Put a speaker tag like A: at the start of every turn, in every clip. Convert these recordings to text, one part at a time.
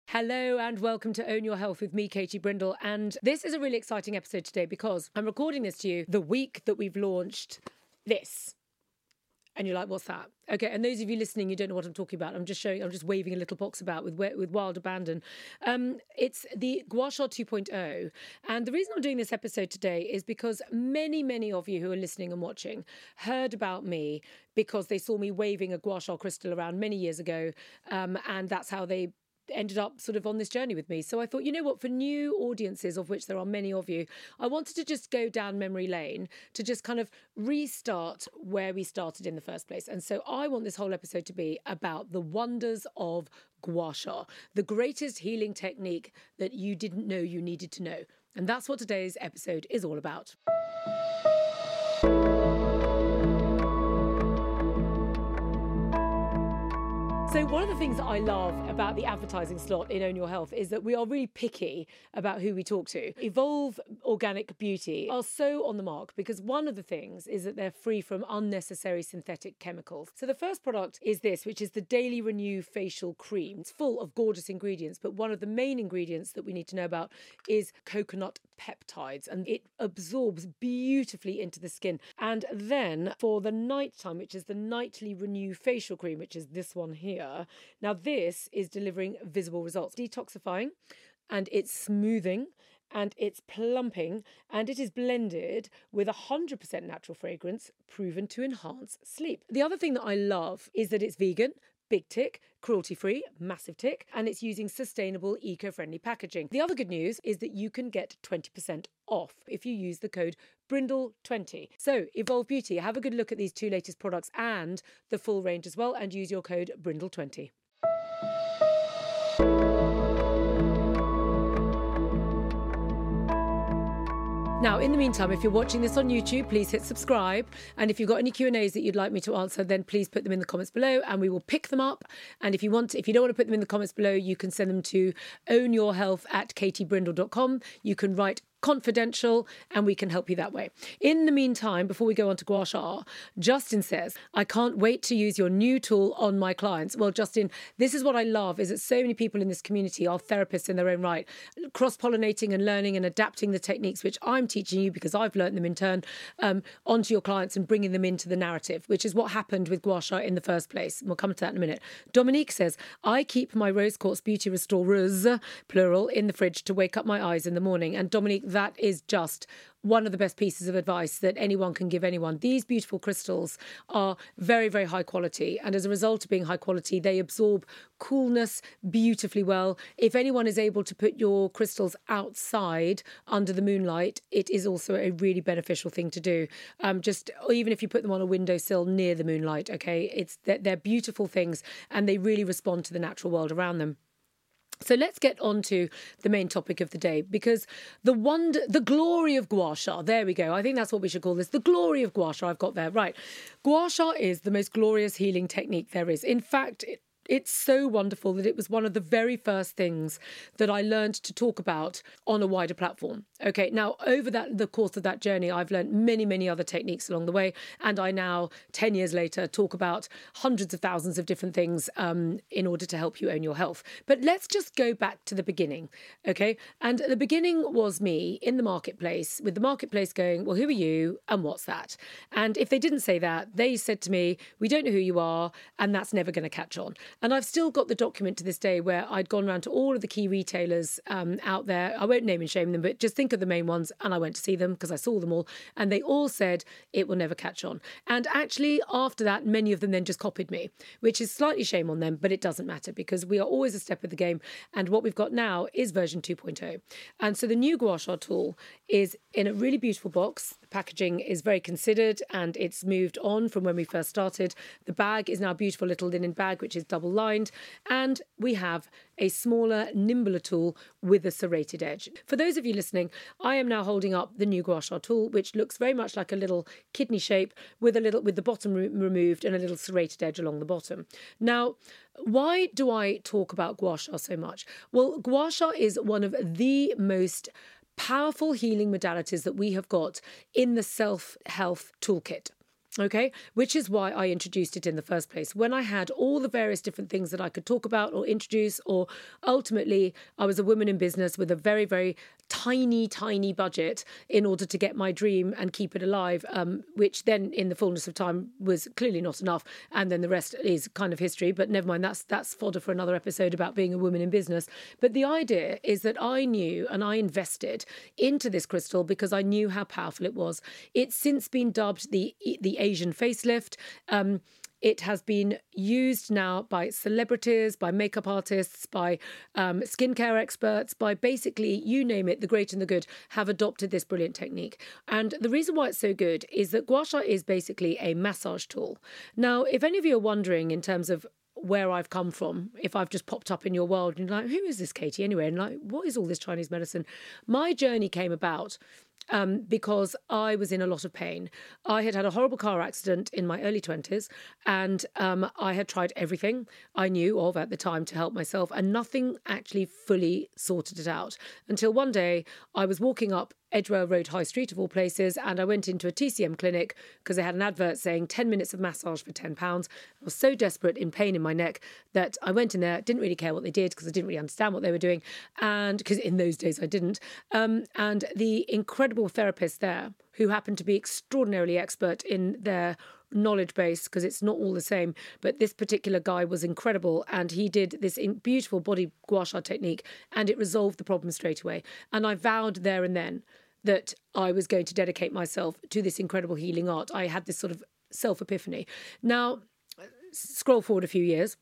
A: Hello and welcome to Own Your Health with me, Katie Brindle. And this is a really exciting episode today because I'm recording this to you the week that we've launched this. And you're like, what's that? Okay, and those of you listening, you don't know what I'm talking about. I'm just waving a little box about with wild abandon. It's the Gua Sha 2.0. And the reason I'm doing this episode today is because many of you who are listening and watching heard about me because they saw me waving a Gua Sha crystal around many years ago. And that's how they ended up sort of on this journey with me. So I thought, you know what, for new audiences, of which there are many of you, I wanted to just go down memory lane to just kind of restart where we started in the first place. And so I want this whole episode to be about the wonders of Gua Sha, the greatest healing technique that you didn't know you needed to know. And that's what today's episode is all about. So one of the things that I love about the advertising slot in Own Your Health is that we are really picky about who we talk to. Evolve Organic Beauty are so on the mark because one of the things is that they're free from unnecessary synthetic chemicals. So the first product is this, which is the Daily Renew Facial Cream. It's full of gorgeous ingredients, but one of the main ingredients that we need to know about is coconut peptides, and it absorbs beautifully into the skin. And then for the nighttime, which is the Nightly Renew Facial Cream, which is this one here. Now this is delivering visible results, detoxifying, and it's smoothing, and it's plumping, and it is blended with 100% natural fragrance proven to enhance sleep. The other thing that I love is that it's vegan, big tick, cruelty-free, massive tick, and it's using sustainable, eco-friendly packaging. The other good news is that you can get 20% off if you use the code Brindle20. So, Evolve Beauty, have a good look at these two latest products and the full range as well, and use your code Brindle20. Now, in the meantime, if you're watching this on YouTube, please hit subscribe. And if you've got any Q&As that you'd like me to answer, then please put them in the comments below and we will pick them up. And if you don't want to put them in the comments below, you can send them to ownyourhealth@katiebrindle.com. You can write confidential and we can help you that way. In the meantime, before we go on to Gua Sha, Justin says, I can't wait to use your new tool on my clients. Well, Justin, this is what I love, is that so many people in this community are therapists in their own right, cross-pollinating and learning and adapting the techniques which I'm teaching you because I've learned them in turn onto your clients and bringing them into the narrative, which is what happened with Gua Sha in the first place. We'll come to that in a minute. Dominique says, I keep my Rose Quartz Beauty Restorers, plural, in the fridge to wake up my eyes in the morning. And Dominique, that is just one of the best pieces of advice that anyone can give anyone. These beautiful crystals are very, very high quality. And as a result of being high quality, they absorb coolness beautifully well. If anyone is able to put your crystals outside under the moonlight, it is also a really beneficial thing to do. Even if you put them on a windowsill near the moonlight, okay, they're beautiful things and they really respond to the natural world around them. So let's get on to the main topic of the day, because the glory of Gua Sha, there we go. I think that's what we should call this. The glory of Gua Sha, I've got there. Right. Gua Sha is the most glorious healing technique there is. In fact, it's so wonderful that it was one of the very first things that I learned to talk about on a wider platform. Okay, now over the course of that journey, I've learned many other techniques along the way. And I now, 10 years later, talk about hundreds of thousands of different things in order to help you own your health. But let's just go back to the beginning, okay? And the beginning was me in the marketplace, with the marketplace going, well, who are you and what's that? And if they didn't say that, they said to me, we don't know who you are, and that's never going to catch on. And I've still got the document to this day where I'd gone around to all of the key retailers out there. I won't name and shame them, but just think of the main ones. And I went to see them because I saw them all. And they all said it will never catch on. And actually, after that, many of them then just copied me, which is slightly shame on them, but it doesn't matter because we are always a step of the game. And what we've got now is version 2.0. And so the new Gua Sha tool is in a really beautiful box. The packaging is very considered and it's moved on from when we first started. The bag is now a beautiful little linen bag, which is double lined, and we have a smaller, nimbler tool with a serrated edge. For those of you listening, I am now holding up the new Gua Sha tool, which looks very much like a little kidney shape with the bottom removed and a little serrated edge along the bottom. Now, why do I talk about Gua Sha so much? Well, Gua Sha is one of the most powerful healing modalities that we have got in the self-health toolkit. Okay, which is why I introduced it in the first place. When I had all the various different things that I could talk about or introduce, or ultimately I was a woman in business with a very, very tiny budget in order to get my dream and keep it alive, which then in the fullness of time was clearly not enough. And then the rest is kind of history, but never mind, that's fodder for another episode about being a woman in business. But the idea is that I knew and I invested into this crystal because I knew how powerful it was. It's since been dubbed the Asian facelift. It has been used now by celebrities, by makeup artists, by skincare experts, by basically, you name it, the great and the good have adopted this brilliant technique. And the reason why it's so good is that gua sha is basically a massage tool. Now, if any of you are wondering in terms of where I've come from, if I've just popped up in your world and you're like, who is this Katie anyway? And like, what is all this Chinese medicine? My journey came about because I was in a lot of pain. I had had a horrible car accident in my early 20s and I had tried everything I knew of at the time to help myself, and nothing actually fully sorted it out until one day I was walking up Edgware Road High Street, of all places, and I went into a TCM clinic because they had an advert saying 10 minutes of massage for £10. I was so desperate, in pain in my neck, that I went in there, didn't really care what they did because I didn't really understand what they were doing, and because in those days I didn't. And the incredible therapist there, who happened to be extraordinarily expert in their knowledge base, because it's not all the same, but this particular guy was incredible, and he did this beautiful body gua sha technique, and it resolved the problem straight away. And I vowed there and then that I was going to dedicate myself to this incredible healing art. I had this sort of self-epiphany. Now, scroll forward a few years,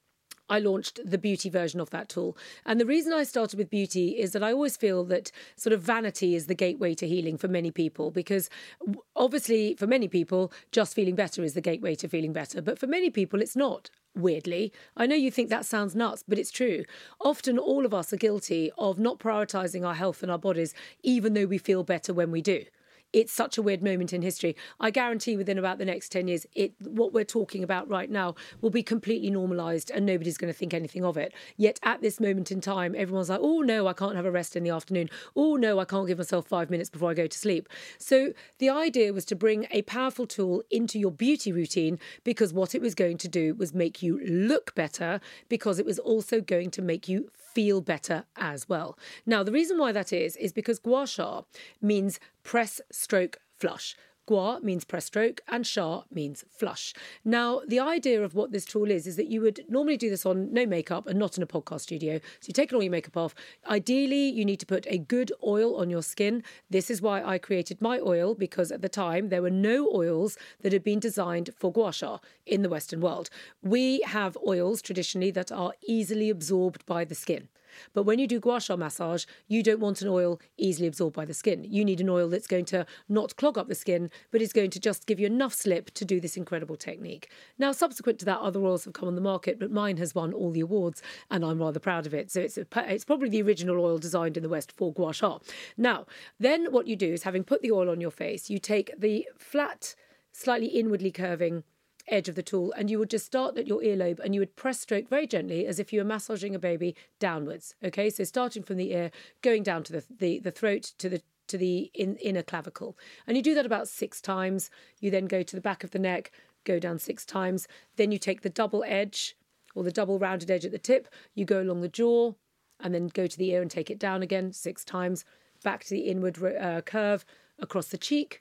A: I launched the beauty version of that tool. And the reason I started with beauty is that I always feel that sort of vanity is the gateway to healing for many people, because obviously for many people, just feeling better is the gateway to feeling better. But for many people, it's not. Weirdly, I know you think that sounds nuts, but it's true. Often all of us are guilty of not prioritising our health and our bodies, even though we feel better when we do. It's such a weird moment in history. I guarantee within about the next 10 years, what we're talking about right now will be completely normalised and nobody's going to think anything of it. Yet at this moment in time, everyone's like, oh no, I can't have a rest in the afternoon. Oh no, I can't give myself 5 minutes before I go to sleep. So the idea was to bring a powerful tool into your beauty routine, because what it was going to do was make you look better, because it was also going to make you feel better as well. Now, the reason why that is because gua sha means press, stroke, flush. Gua means press stroke and sha means flush. Now, the idea of what this tool is that you would normally do this on no makeup and not in a podcast studio. So you take all your makeup off. Ideally, you need to put a good oil on your skin. This is why I created my oil, because at the time there were no oils that had been designed for gua sha in the Western world. We have oils traditionally that are easily absorbed by the skin. But when you do gua sha massage, you don't want an oil easily absorbed by the skin. You need an oil that's going to not clog up the skin, but is going to just give you enough slip to do this incredible technique. Now, subsequent to that, other oils have come on the market, but mine has won all the awards, and I'm rather proud of it. So it's probably the original oil designed in the West for gua sha. Now, then what you do is, having put the oil on your face, you take the flat, slightly inwardly curving edge of the tool, and you would just start at your earlobe and you would press stroke very gently as if you were massaging a baby downwards. Okay, so starting from the ear, going down to the throat, to the inner clavicle, and you do that about 6 times. You then go to the back of the neck, go down 6 times. Then you take the double edge, or the double rounded edge at the tip, you go along the jaw and then go to the ear and take it down again 6 times, back to the inward curve, across the cheek,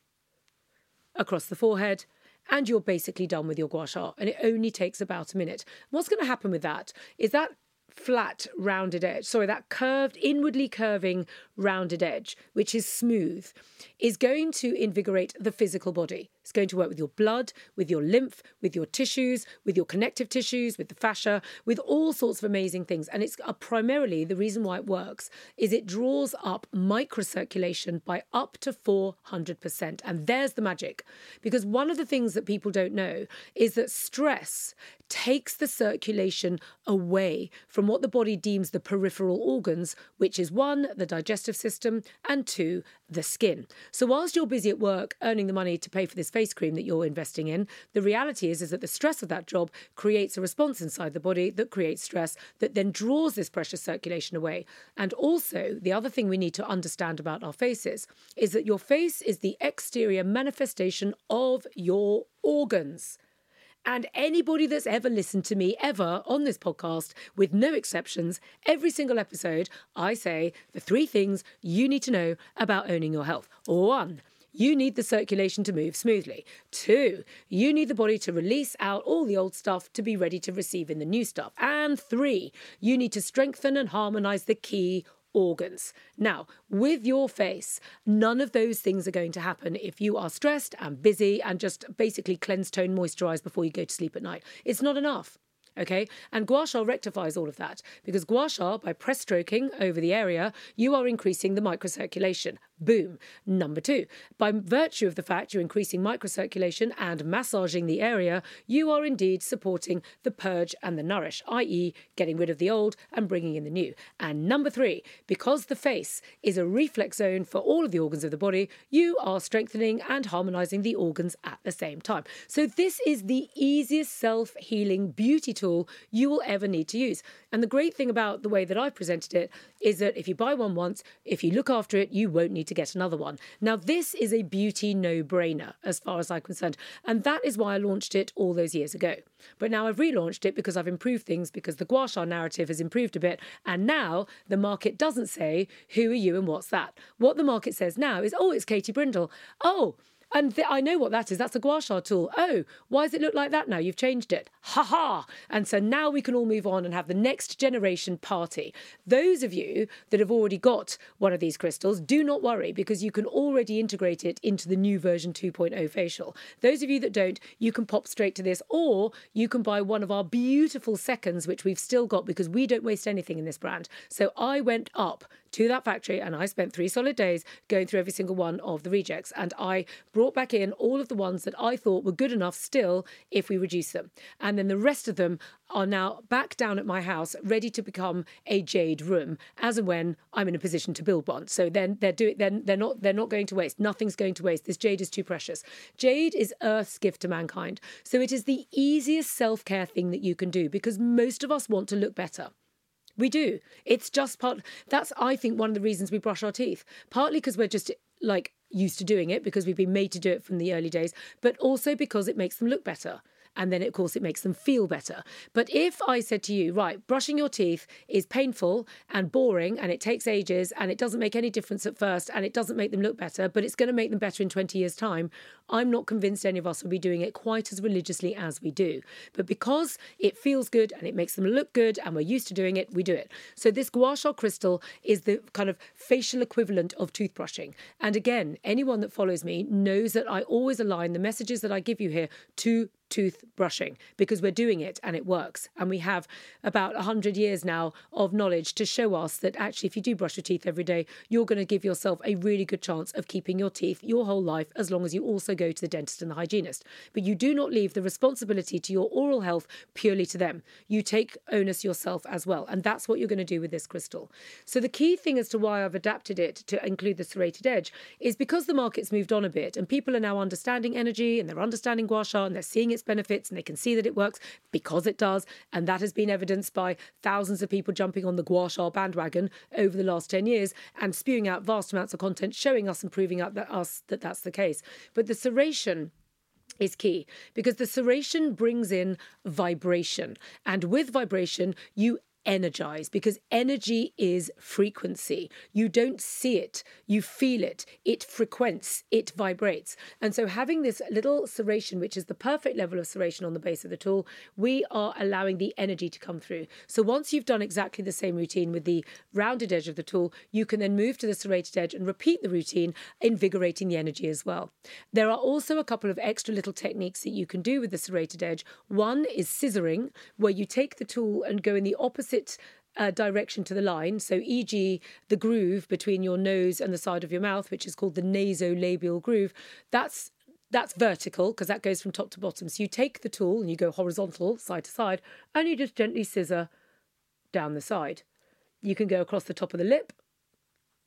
A: across the forehead, and you're basically done with your gua sha. And it only takes about a minute. What's going to happen with that is that flat rounded edge, that curved, inwardly curving rounded edge, which is smooth, is going to invigorate the physical body. It's going to work with your blood, with your lymph, with your tissues, with your connective tissues, with the fascia, with all sorts of amazing things. And it's primarily, the reason why it works is it draws up microcirculation by up to 400%. And there's the magic. Because one of the things that people don't know is that stress takes the circulation away from what the body deems the peripheral organs, which is 1, the digestive system, and 2, the skin. So whilst you're busy at work earning the money to pay for this face cream that you're investing in, the reality is that the stress of that job creates a response inside the body that creates stress that then draws this precious circulation away. And also, the other thing we need to understand about our faces is that your face is the exterior manifestation of your organs. And anybody that's ever listened to me ever on this podcast, with no exceptions, every single episode, I say the 3 things you need to know about owning your health. 1, you need the circulation to move smoothly. 2, you need the body to release out all the old stuff to be ready to receive in the new stuff. And 3, you need to strengthen and harmonise the key organs. Now, with your face, none of those things are going to happen if you are stressed and busy and just basically cleanse, tone, moisturise before you go to sleep at night. It's not enough. Okay, and gua sha rectifies all of that, because gua sha, by press stroking over the area, you are increasing the microcirculation. Boom. Number 2, by virtue of the fact you're increasing microcirculation and massaging the area, you are indeed supporting the purge and the nourish, i.e. getting rid of the old and bringing in the new. And number 3, because the face is a reflex zone for all of the organs of the body, you are strengthening and harmonising the organs at the same time. So this is the easiest self-healing beauty tool you will ever need to use. And the great thing about the way that I've presented it is that if you buy one once, if you look after it, you won't need to get another one. Now, this is a beauty no-brainer as far as I'm concerned. And that is why I launched it all those years ago. But now I've relaunched it because I've improved things, because the gua sha narrative has improved a bit. And now the market doesn't say, who are you and what's that? What the market says now is, oh, it's Katie Brindle. Oh, and I know what that is. That's a gua sha tool. Oh, why does it look like that now? You've changed it. Ha ha! And so now we can all move on and have the next generation party. Those of you that have already got one of these crystals, do not worry, because you can already integrate it into the new version 2.0 facial. Those of you that don't, you can pop straight to this, or you can buy one of our beautiful seconds, which we've still got because we don't waste anything in this brand. So I went up to that factory and I spent 3 solid days going through every single one of the rejects, and I brought back in all of the ones that I thought were good enough still if we reduce them. And then the rest of them are now back down at my house, ready to become a jade room as and when I'm in a position to build one. So then they're not going to waste. Nothing's going to waste. This jade is too precious. Jade is Earth's gift to mankind. So it is the easiest self-care thing that you can do, because most of us want to look better. We do. It's just that's, I think, one of the reasons we brush our teeth. Partly because we're just used to doing it, because we've been made to do it from the early days, but also because it makes them look better. And then, of course, it makes them feel better. But if I said to you, right, brushing your teeth is painful and boring and it takes ages and it doesn't make any difference at first and it doesn't make them look better, but it's going to make them better in 20 years' time, I'm not convinced any of us will be doing it quite as religiously as we do. But because it feels good and it makes them look good and we're used to doing it, we do it. So this gua sha crystal is the kind of facial equivalent of toothbrushing. And again, anyone that follows me knows that I always align the messages that I give you here to toothbrushing, because we're doing it and it works. And we have about 100 years now of knowledge to show us that actually, if you do brush your teeth every day, you're going to give yourself a really good chance of keeping your teeth your whole life, as long as you also go to the dentist and the hygienist. But you do not leave the responsibility to your oral health purely to them. You take onus yourself as well. And that's what you're going to do with this crystal. So the key thing as to why I've adapted it to include the serrated edge is because the market's moved on a bit and people are now understanding energy and they're understanding gua sha and they're seeing its benefits and they can see that it works, because it does. And that has been evidenced by thousands of people jumping on the gua sha bandwagon over the last 10 years and spewing out vast amounts of content showing us and proving out that that's the case. But the serration is key, because the serration brings in vibration, and with vibration you energize, because energy is frequency. You don't see it, you feel it, it frequents, it vibrates. And so having this little serration, which is the perfect level of serration on the base of the tool, we are allowing the energy to come through. So once you've done exactly the same routine with the rounded edge of the tool, you can then move to the serrated edge and repeat the routine, invigorating the energy as well. There are also a couple of extra little techniques that you can do with the serrated edge. One is scissoring, where you take the tool and go in the opposite direction to the line. So e.g. the groove between your nose and the side of your mouth, which is called the nasolabial groove, that's vertical because that goes from top to bottom. So you take the tool and you go horizontal, side to side, and you just gently scissor down the side. You can go across the top of the lip,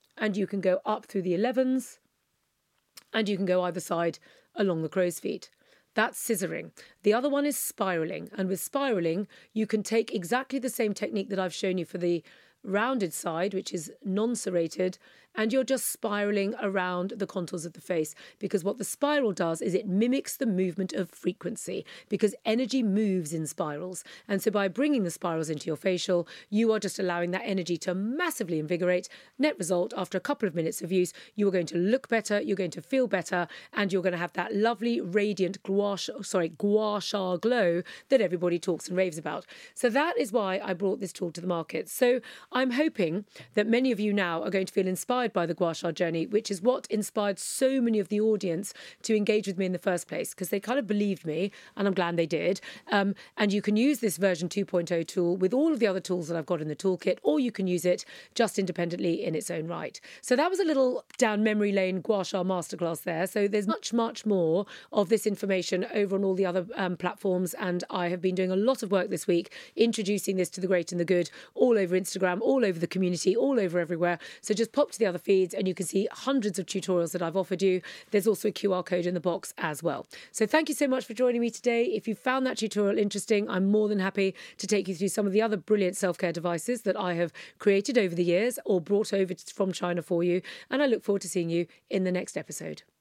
A: and you can go up through the 11s, and you can go either side along the crow's feet. That's scissoring. The other one is spiraling. And with spiraling, you can take exactly the same technique that I've shown you for the rounded side, which is non-serrated, and you're just spiraling around the contours of the face, because what the spiral does is it mimics the movement of frequency, because energy moves in spirals. And so by bringing the spirals into your facial, you are just allowing that energy to massively invigorate. Net result, after a couple of minutes of use, you are going to look better, you're going to feel better, and you're going to have that lovely radiant gua sha glow that everybody talks and raves about. So that is why I brought this tool to the market. So I'm hoping that many of you now are going to feel inspired by the Gua Sha journey, which is what inspired so many of the audience to engage with me in the first place, because they kind of believed me, and I'm glad they did. And you can use this version 2.0 tool with all of the other tools that I've got in the toolkit, or you can use it just independently in its own right. So that was a little down memory lane Gua Sha masterclass there. So there's much, much more of this information over on all the other platforms, and I have been doing a lot of work this week introducing this to the great and the good all over Instagram, all over the community, all over everywhere. So just pop to the other feeds and you can see hundreds of tutorials that I've offered you. There's also a QR code in the box as well. So thank you so much for joining me today. If you found that tutorial interesting, I'm more than happy to take you through some of the other brilliant self-care devices that I have created over the years or brought over from China for you. And I look forward to seeing you in the next episode.